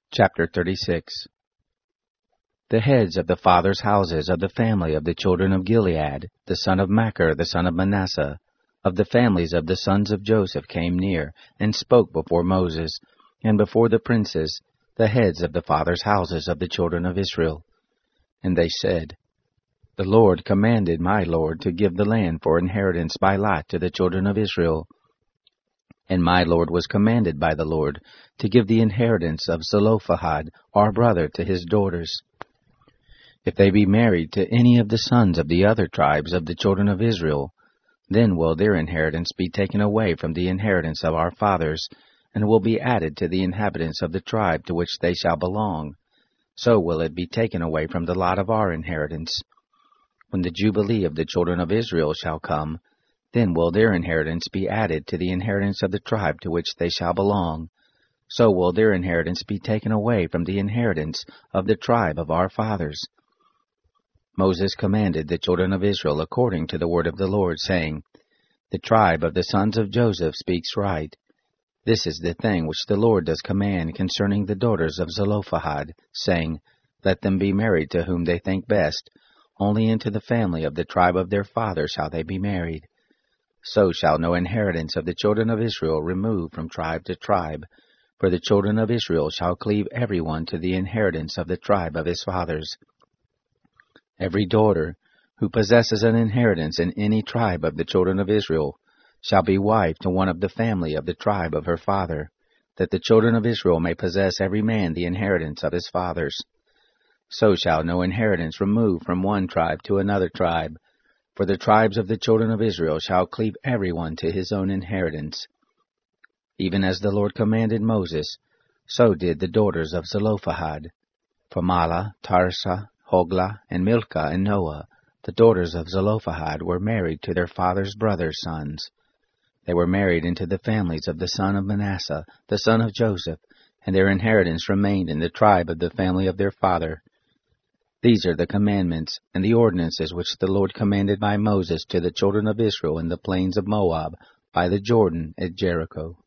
Chapter 36. The heads of the fathers' houses of the family of the children of Gilead, the son of Machir, the son of Manasseh, of the families of the sons of Joseph, came near, and spoke before Moses, and before the princes, the heads of the fathers' houses of the children of Israel. And they said, The Lord commanded my Lord to give the land for inheritance by lot to the children of Israel. And my Lord was commanded by the Lord to give the inheritance of Zelophehad, our brother, to his daughters. If they be married to any of the sons of the other tribes of the children of Israel, then will their inheritance be taken away from the inheritance of our fathers, and will be added to the inhabitants of the tribe to which they shall belong. So will it be taken away from the lot of our inheritance. When the Jubilee of the children of Israel shall come, then will their inheritance be added to the inheritance of the tribe to which they shall belong. So will their inheritance be taken away from the inheritance of the tribe of our fathers. Moses commanded the children of Israel according to the word of the Lord, saying, The tribe of the sons of Joseph speaks right. This is the thing which the Lord does command concerning the daughters of Zelophehad, saying, Let them be married to whom they think best, only into the family of the tribe of their father shall they be married. So shall no inheritance of the children of Israel remove from tribe to tribe, for the children of Israel shall cleave every one to the inheritance of the tribe of his fathers. Every daughter who possesses an inheritance in any tribe of the children of Israel shall be wife to one of the family of the tribe of her father, that the children of Israel may possess every man the inheritance of his fathers. So shall no inheritance remove from one tribe to another tribe, for the tribes of the children of Israel shall cleave every one to his own inheritance. Even as the Lord commanded Moses, so did the daughters of Zelophehad. For Mahlah, Tirzah, Hoglah, and Milcah, and Noah, the daughters of Zelophehad, were married to their father's brothers' sons. They were married into the families of the son of Manasseh, the son of Joseph, and their inheritance remained in the tribe of the family of their father. These are the commandments and the ordinances which the Lord commanded by Moses to the children of Israel in the plains of Moab, by the Jordan at Jericho.